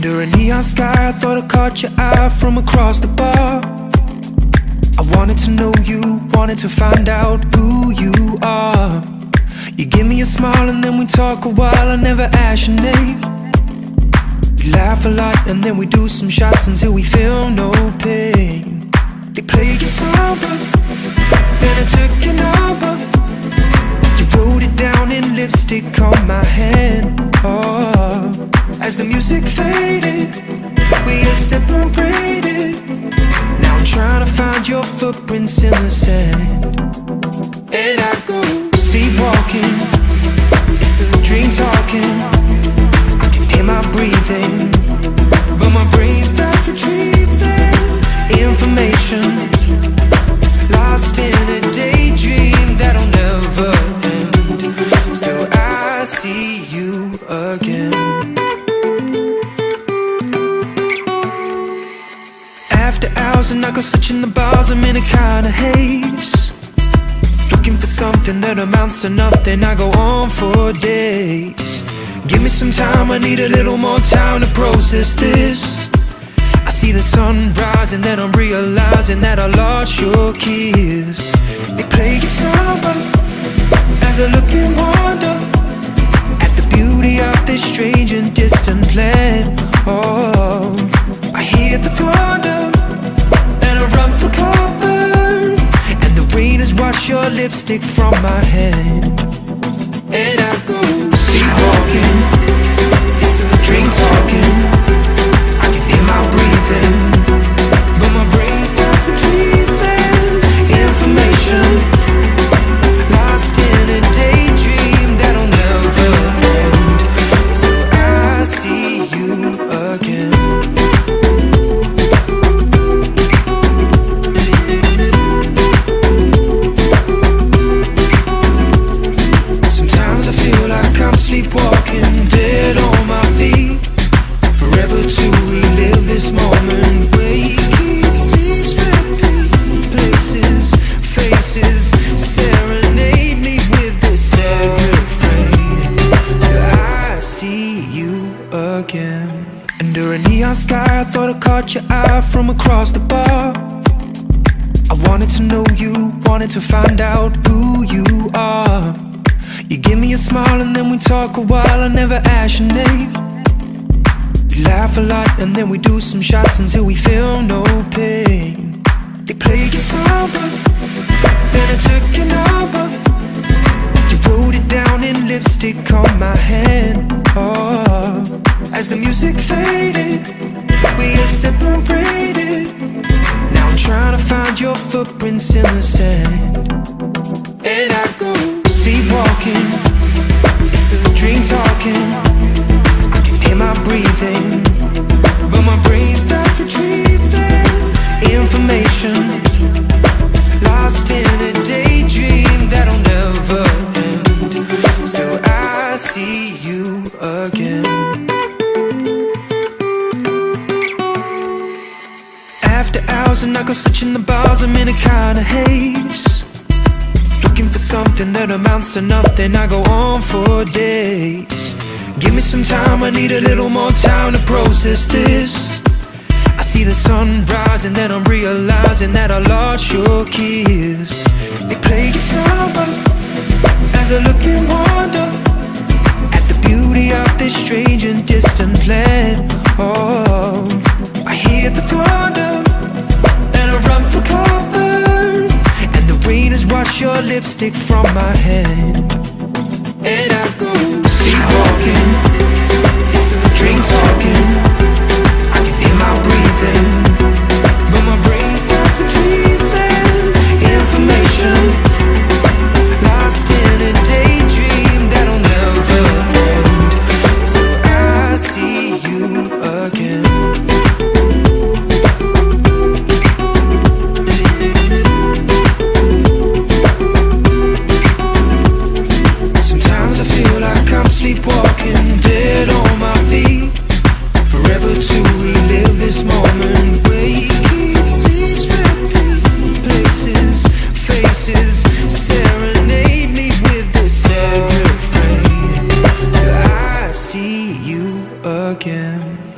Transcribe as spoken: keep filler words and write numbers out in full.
Under a neon sky, I thought I caught your eye from across the bar. I wanted to know you, wanted to find out who you are. You give me a smile and then we talk a while. I never ask your name. We laugh a lot and then we do some shots until we feel no pain. They play your song, then I took your number. You wrote it down in lipstick on my hand. Oh, as the music faded, we are separated. Now I'm trying to find your footprints in the sand. And I go sleepwalking, it's the dream talking. I can hear my breathing, but my brain's not retrieving information. Lost in a daydream that'll never end, till I see you again. After hours and I go searching the bars, I'm in a kind of haze, looking for something that amounts to nothing. I go on for days. Give me some time, I need a little more time to process this. I see the sun rise and then I'm realizing that I lost your kiss. They play your samba as I look and wonder at the beauty of this strange and distant land. Oh, I hear the thunder and I run for cover, and the rain has washed your lipstick from my hand. And I go sleepwalking, it's the dream talking. I can feel my breathing, but my brain's not retrieving information. Lost in a daydream that'll never end, till I see you again. Sometimes I feel like I'm sleepwalking, dead on my feet, forever to relive this moment. Waking, places, faces, serenade me with this sad refrain, till I see you again. Under a neon sky, I thought I caught your eye from across the bar. I wanted to know you, wanted to find out who you are. You give me a smile and then we talk a while. I never ask your name. We laugh a lot and then we do some shots until we feel no pain. They play your samba, then I took your number. You wrote it down in lipstick on my hand. Oh, as the music faded, we are separated. Now I'm trying to find your footprints in the sand. And I go sleepwalking, it's the dream talking. I can hear my breathing, but my brain's not retrieving information. Lost in a daydream that'll never end, till I see you again. After hours and I go searching the bars, I'm in a kind of haze, looking for something that amounts to nothing. I go on for days. Give me some time, I need a little more time to process this. I see the sun rise and then I'm realizing that I lost your kiss. They play your samba as I look and wonder at the beauty of this strange and distant land. Oh, I hear the thunder and I run for cover, and the rain has washed your lipstick from my hand. And I go sleepwalking, it's the dream talking. I can feel my breathing, but my brain's not retrieving information. Lost in a daydream that'll never end, till I see you again. Sometimes I feel like I'm sleepwalking, dead on my feet, forever to relive this moment. Waking, places, faces, serenade me with this sad refrain, till I see you again.